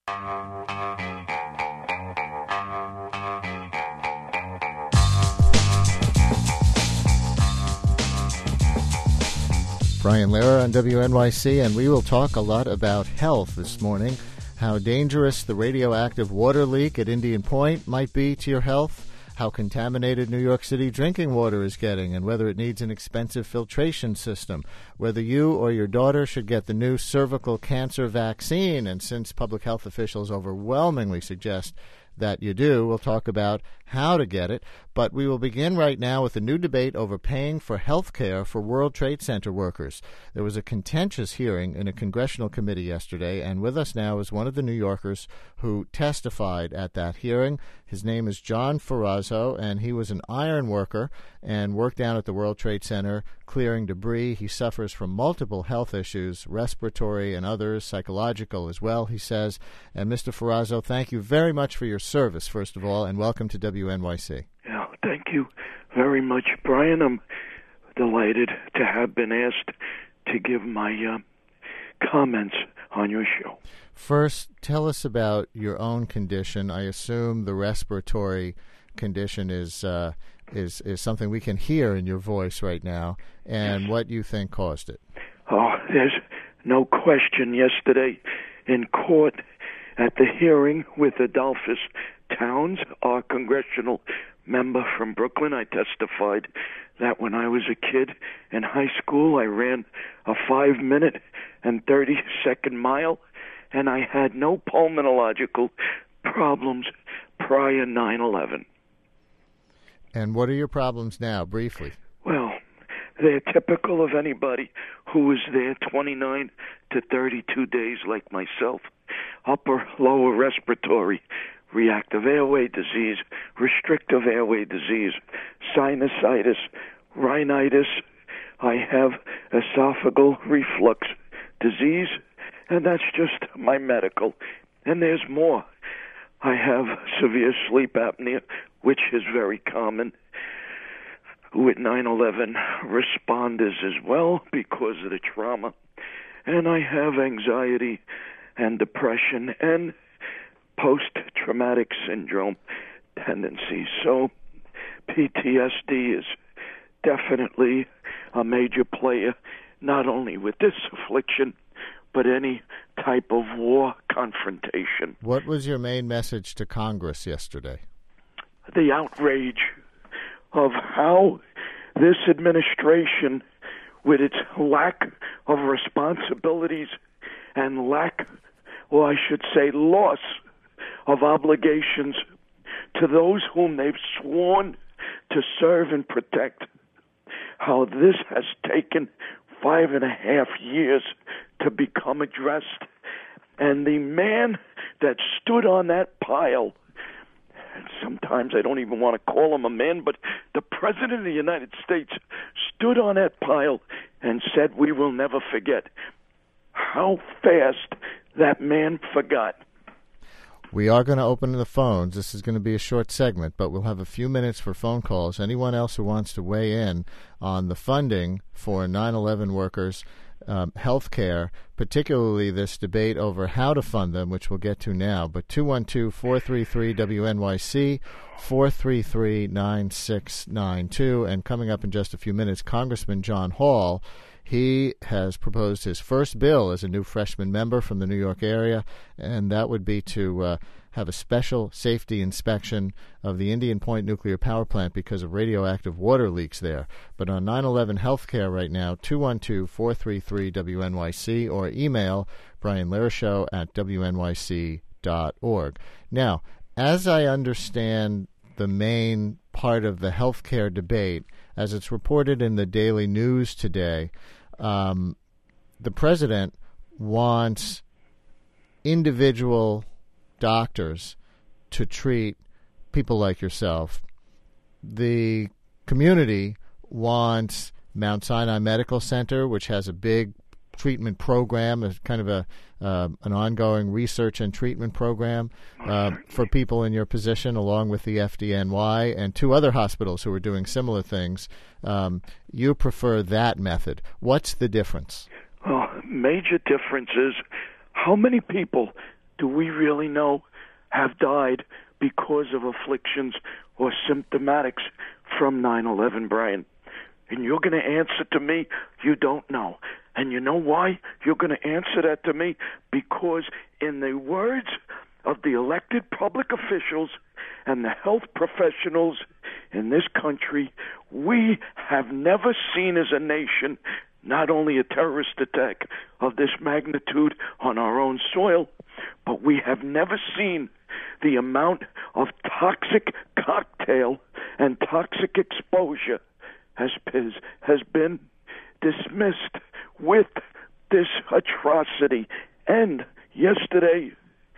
Brian Lehrer on WNYC, and we will talk a lot about health this morning, how dangerous the radioactive water leak at Indian Point might be to your health, how contaminated New York City drinking water is getting, and whether it needs an expensive filtration system, whether you or your daughter should get the new cervical cancer vaccine, and since public health officials overwhelmingly suggest that you do, we'll talk about how to get it. But we will begin right now with a new debate over paying for health care for World Trade Center workers. There was a contentious hearing in a congressional committee yesterday, and with us now is one of the New Yorkers who testified at that hearing. His name is John Ferrazzo, and he was an iron worker and worked down at the World Trade Center clearing debris. He suffers from multiple health issues, respiratory and others, psychological as well, he says. And Mr. Ferrazzo, thank you very much for your service, first of all, and welcome to WNYC. Yeah, thank you very much, Brian. I'm delighted to have been asked to give my comments on your show. First, tell us about your own condition. I assume the respiratory condition is something we can hear in your voice right now, and yes. What you think caused it. Oh, there's no question. Yesterday in court at the hearing with Adolphus Towns, our congressional member from Brooklyn, I testified that when I was a kid in high school, I ran a 5-minute and 30-second mile, and I had no pulmonological problems prior 9/11. And what are your problems now, briefly? Well, they're typical of anybody who was there 29 to 32 days like myself. Upper, lower respiratory, reactive airway disease, restrictive airway disease, sinusitis, rhinitis. I have esophageal reflux disease, and that's just my medical. And there's more. I have severe sleep apnea, which is very common with 9/11 responders as well because of the trauma. And I have anxiety and depression and post-traumatic syndrome tendencies. So PTSD is definitely a major player, not only with this affliction, but any type of war confrontation. What was your main message to Congress yesterday? The outrage of how this administration, with its lack of responsibilities and lack, or I should say loss, of obligations to those whom they've sworn to serve and protect, how this has taken 5.5 years to become addressed. And the man that stood on that pile, and sometimes I don't even want to call him a man, but the President of the United States stood on that pile and said, "We will never forget." How fast that man forgot. We are going to open the phones. This is going to be a short segment, but we'll have a few minutes for phone calls. Anyone else who wants to weigh in on the funding for 9/11 workers' health care, particularly this debate over how to fund them, which we'll get to now. But 212-433-WNYC, 433-9692. And coming up in just a few minutes, Congressman John Hall. He has proposed his first bill as a new freshman member from the New York area, and that would be to have a special safety inspection of the Indian Point nuclear power plant because of radioactive water leaks there. But on 9/11 healthcare right now, 212-433-WNYC, or email brianlershow@wnyc.org. Now, as I understand the main part of the healthcare debate, as it's reported in the Daily News today, the president wants individual doctors to treat people like yourself. The community wants Mount Sinai Medical Center, which has a big treatment program, a kind of an ongoing research and treatment program for people in your position, along with the FDNY and 2 other hospitals who are doing similar things. You prefer that method. What's the difference? Major difference is how many people do we really know have died because of afflictions or symptomatics from 9/11, Brian? And you're going to answer to me, you don't know. And you know why you're going to answer that to me? Because in the words of the elected public officials and the health professionals in this country, we have never seen as a nation not only a terrorist attack of this magnitude on our own soil, but we have never seen the amount of toxic cocktail and toxic exposure has been dismissed with this atrocity. And yesterday,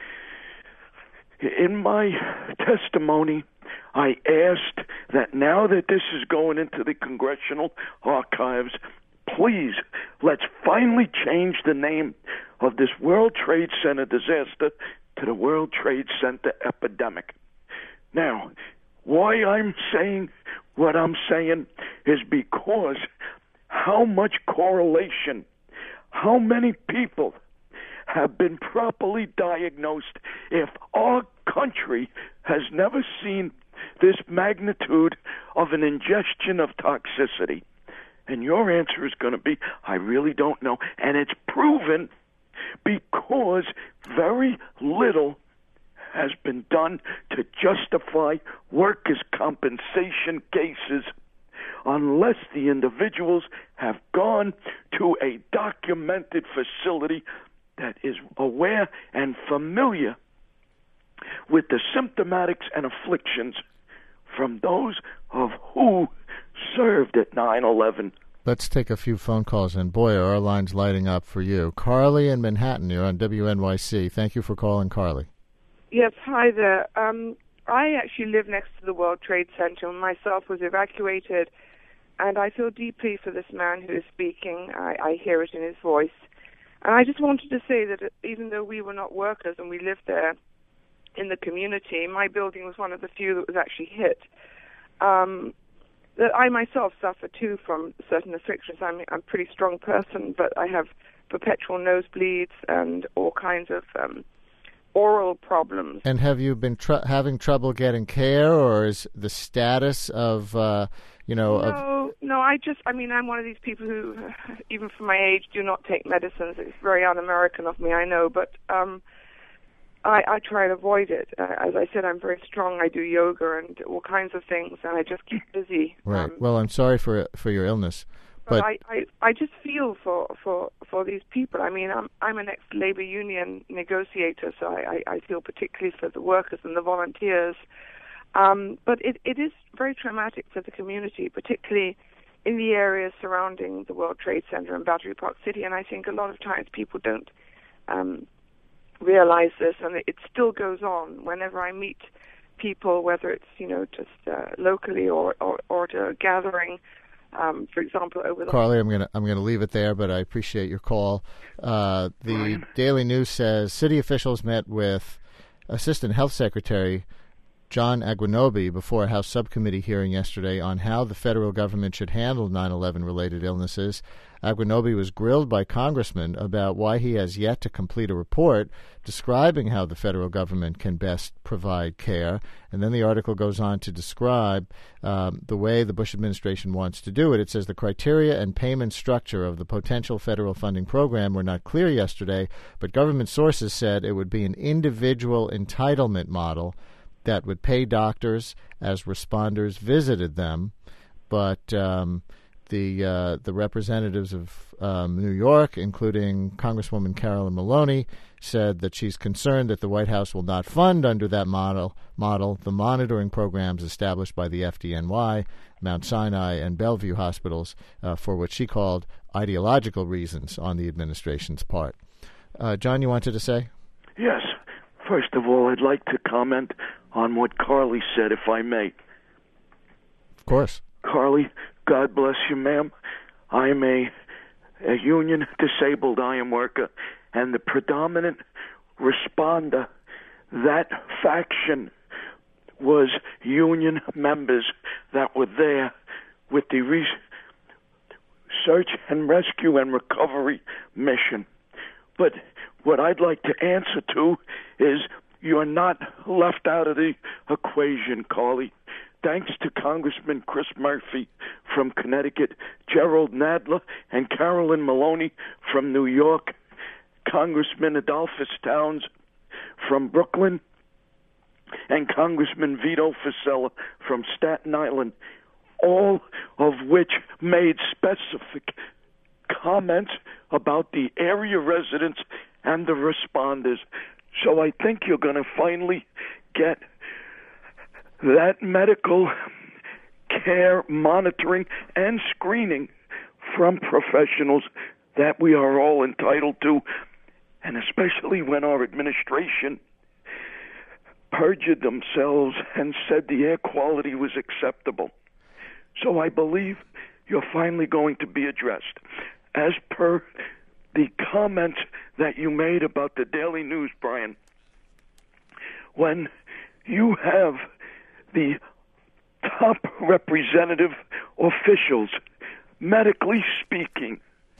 in my testimony, I asked that now that this is going into the congressional archives, please, let's finally change the name of this World Trade Center disaster to the World Trade Center epidemic. Now, why I'm saying what I'm saying is because how much correlation, how many people have been properly diagnosed if our country has never seen this magnitude of an ingestion of toxicity. And your answer is going to be, I really don't know. And it's proven because very little has been done to justify workers' compensation cases unless the individuals have gone to a documented facility that is aware and familiar with the symptomatics and afflictions from those of who served at 9/11. Let's take a few phone calls, and boy, are our lines lighting up for you. Carly in Manhattan, you're on WNYC. Thank you for calling, Carly. Yes, hi there. I actually live next to the World Trade Center and myself was evacuated, and I feel deeply for this man who is speaking. I hear it in his voice. And I just wanted to say that even though we were not workers and we lived there in the community, my building was one of the few that was actually hit. That I myself suffer too from certain afflictions. I'm a pretty strong person, but I have perpetual nosebleeds and all kinds of oral problems. And have you been having trouble getting care, or is the status of, No, I'm one of these people who, even for my age, do not take medicines. It's very un-American of me, I know, but I try to avoid it. As I said, I'm very strong. I do yoga and all kinds of things, and I just keep busy. Right. Well, I'm sorry for your illness. But I just feel for these people. I mean, I'm an ex-labor union negotiator, so I feel particularly for the workers and the volunteers. But it is very traumatic for the community, particularly in the areas surrounding the World Trade Center and Battery Park City. And I think a lot of times people don't realize this, and it still goes on. Whenever I meet people, whether it's just locally or at a gathering. For example, over the Carly, I'm gonna leave it there, but I appreciate your call. The Daily News says city officials met with Assistant Health Secretary John Aguinobi before a House subcommittee hearing yesterday on how the federal government should handle 9/11 related illnesses. Aguinobi was grilled by congressmen about why he has yet to complete a report describing how the federal government can best provide care. And then the article goes on to describe the way the Bush administration wants to do it. It says the criteria and payment structure of the potential federal funding program were not clear yesterday, but government sources said it would be an individual entitlement model that would pay doctors as responders visited them. But the representatives of New York, including Congresswoman Carolyn Maloney, said that she's concerned that the White House will not fund under that model the monitoring programs established by the FDNY, Mount Sinai, and Bellevue hospitals for what she called ideological reasons on the administration's part. John, you wanted to say? Yes. First of all, I'd like to comment on what Carly said, if I may. Of course. Carly, God bless you, ma'am. I'm a union disabled IM worker, and the predominant responder, that faction, was union members that were there with the search and rescue and recovery mission. But what I'd like to answer to is you're not left out of the equation, Carly. Thanks to Congressman Chris Murphy from Connecticut, Gerald Nadler and Carolyn Maloney from New York, Congressman Adolphus Towns from Brooklyn, and Congressman Vito Fossella from Staten Island, all of which made specific comments about the area residents and the responders. So I think you're going to finally get that medical care, monitoring, and screening from professionals that we are all entitled to, and especially when our administration perjured themselves and said the air quality was acceptable. So I believe you're finally going to be addressed. As per the comments that you made about the Daily News, Brian, when you have the top representative officials, medically speaking,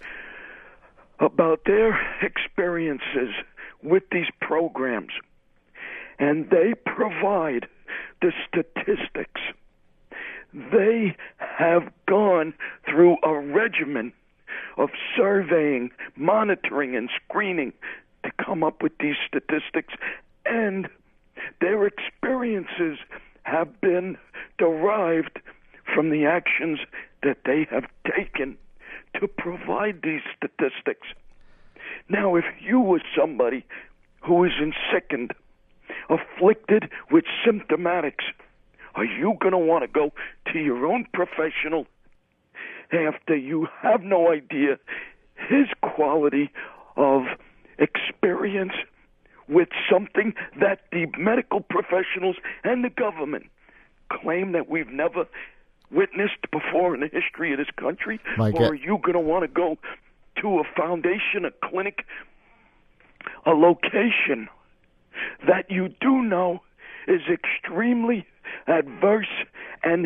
about their experiences with these programs, and they provide the statistics, they have gone through a regimen of surveying, monitoring, and screening to come up with these statistics, and their experiences have been derived from the actions that they have taken to provide these statistics. Now, if you were somebody who is sickened, afflicted with symptomatics, are you going to want to go to your own professional after you have no idea his quality of experience with something that the medical professionals and the government claim that we've never witnessed before in the history of this country? Or are you going to want to go to a foundation, a clinic, a location that you do know is extremely adverse and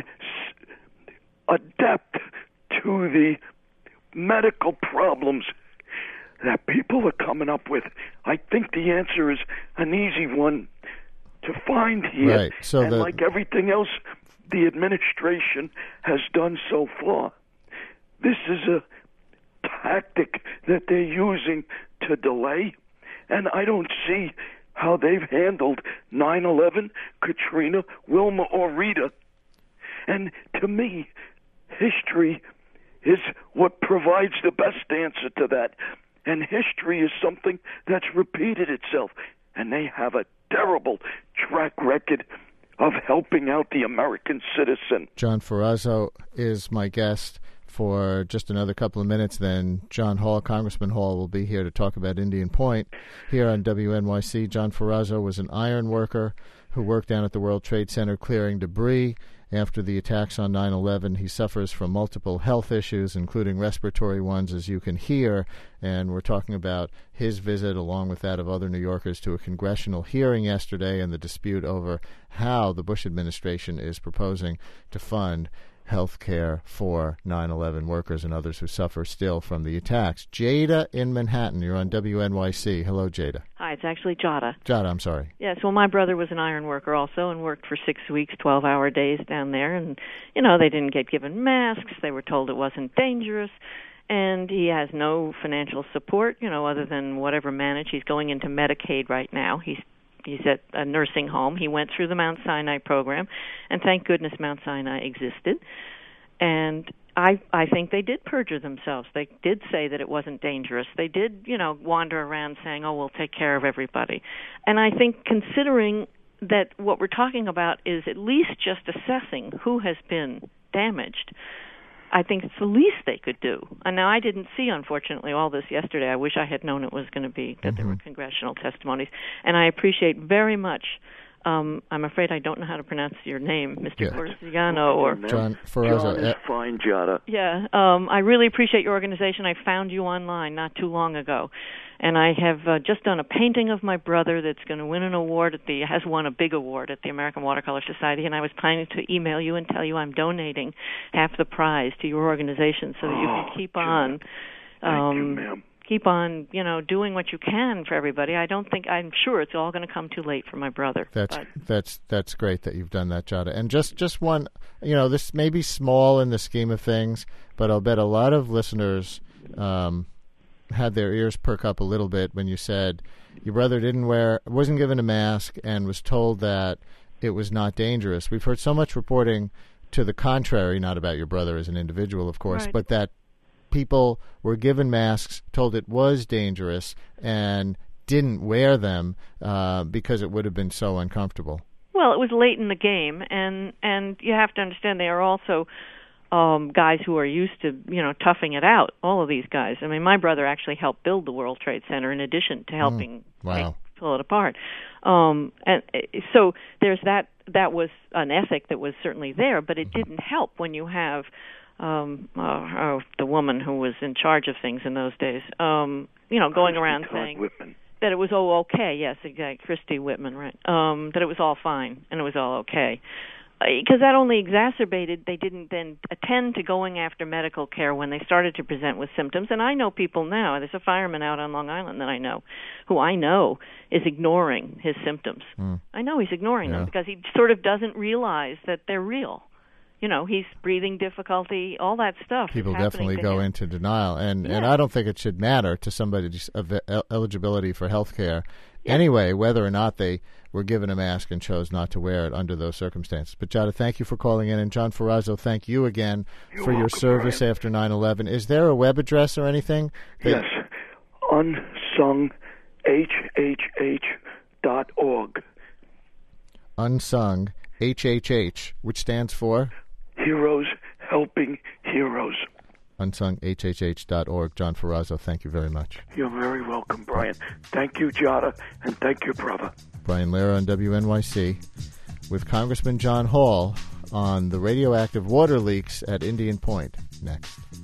adept to the medical problems that people are coming up with? I think the answer is an easy one to find here. Right. So and like everything else the administration has done so far, this is a tactic that they're using to delay, and I don't see how they've handled 9/11, Katrina, Wilma, or Rita. And to me, history is what provides the best answer to that. And history is something that's repeated itself. And they have a terrible track record of helping out the American citizen. John Ferrazzo is my guest for just another couple of minutes. Then John Hall, Congressman Hall, will be here to talk about Indian Point. Here on WNYC, John Ferrazzo was an iron worker who worked down at the World Trade Center clearing debris. After the attacks on 9/11, he suffers from multiple health issues, including respiratory ones, as you can hear. And we're talking about his visit, along with that of other New Yorkers, to a congressional hearing yesterday and the dispute over how the Bush administration is proposing to fund health care for 9/11 workers and others who suffer still from the attacks. Jada in Manhattan, you're on WNYC. Hello, Jada. Hi, it's actually Jada. Jada, I'm sorry. Yes, well, my brother was an iron worker also and worked for 6 weeks, 12-hour days down there. And, you know, they didn't get given masks. They were told it wasn't dangerous. And he has no financial support, you know, other than whatever manage. He's going into Medicaid right now. He's at a nursing home. He went through the Mount Sinai program, and thank goodness Mount Sinai existed. And I think they did perjure themselves. They did say that it wasn't dangerous. They did, you know, wander around saying, oh, we'll take care of everybody. And I think considering that what we're talking about is at least just assessing who has been damaged, I think it's the least they could do. And now I didn't see, unfortunately, all this yesterday. I wish I had known it was going to be that there were congressional testimonies. And I appreciate very much, I'm afraid I don't know how to pronounce your name, Mr. Corsiano or John Ferrazzo. John is fine, Jada. Yeah, I really appreciate your organization. I found you online not too long ago. And I have just done a painting of my brother that's going to win an award has won a big award at the American Watercolor Society, and I was planning to email you and tell you I'm donating half the prize to your organization so that you can keep on Thank you, ma'am. keep on, doing what you can for everybody. I'm sure it's all going to come too late for my brother. That's great that you've done that, Giada. And just one, this may be small in the scheme of things, but I'll bet a lot of listeners had their ears perk up a little bit when you said your brother wasn't given a mask and was told that it was not dangerous. We've heard so much reporting to the contrary, not about your brother as an individual, of course, but that people were given masks, told it was dangerous, and didn't wear them because it would have been so uncomfortable. Well, it was late in the game, and you have to understand they are also guys who are used to, toughing it out, all of these guys. I mean, my brother actually helped build the World Trade Center in addition to helping pull it apart. And so there's that was an ethic that was certainly there, but it didn't help when you have the woman who was in charge of things in those days, going around saying Whitman. That it was okay. Yes, exactly. Christy Whitman, right? That it was all fine and it was all okay. Because that only exacerbated, they didn't then attend to going after medical care when they started to present with symptoms. And I know people now, there's a fireman out on Long Island that I know, who I know is ignoring his symptoms. I know he's ignoring them because he sort of doesn't realize that they're real. He's breathing difficulty, all that stuff. People definitely go into denial. And I don't think it should matter to somebody's eligibility for health care anyway, whether or not they were given a mask and chose not to wear it under those circumstances. But, Giada, thank you for calling in. And, John Ferrazzo, thank you again for your service after 9/11. Is there a web address or anything? Yes, unsunghhh.org. Unsung HHH, which stands for? Heroes Helping Heroes. unsunghhh.org. John Ferrazzo, thank you very much. You're very welcome, Brian. Thank you, Giada, and thank you, brother. Brian Lehrer on WNYC with Congressman John Hall on the radioactive water leaks at Indian Point. Next.